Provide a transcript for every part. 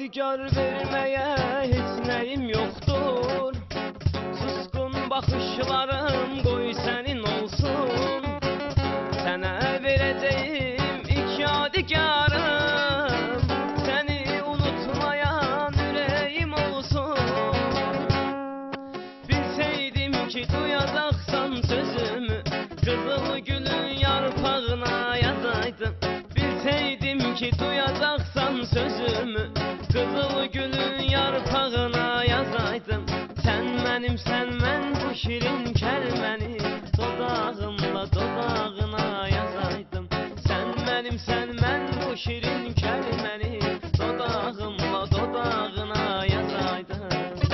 Yadigar vermeye hiç neyim yoktur. Suskun bakışlarım koy senin olsun. Sana vereceğim ilk yadigarım, seni unutmayan yüreğim olsun. Bilseydim ki duyacaksan sözümü, kızıl gülün yarpağına yazaydım. Bilseydim ki duyacaksan sözümü, kızıl gülün yarpağına yazaydım. Sen mən bu şirin kəlməni dodağımla dodağına yazaydım. Sen mən bu şirin kəlməni dodağımla dodağına yazaydım.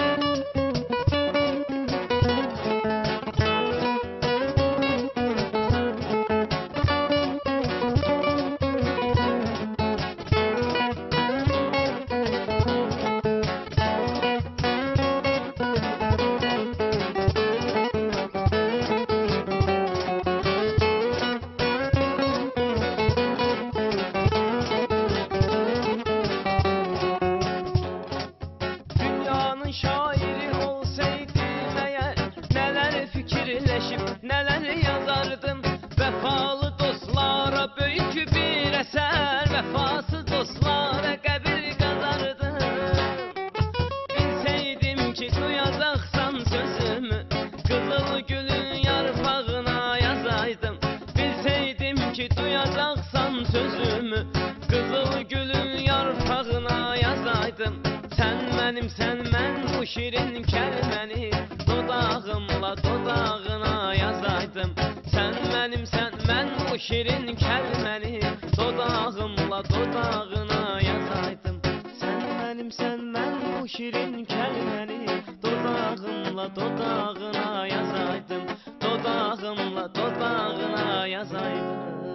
Şairi olsaydım eğer, neler fikirleşip neler yazardım. Vefalı dostlara büyük bir eser, vefasız dostlara qəbir qazardım. Bilseydim ki duyacaksan sözümü, kızıl gülün yarpağına yazaydım. Bilseydim ki duyacaksan sözümü, kızıl gülün yarpağına yazaydım. Sen mən bu şirin kəlməni dodağımla dodağına yazaydım. Sen mən bu şirin kəlməni dodağımla dodağına yazaydım. Sen mən bu şirin kəlməni dodağımla dodağına yazaydım. Dodağımla dodağına yazaydım.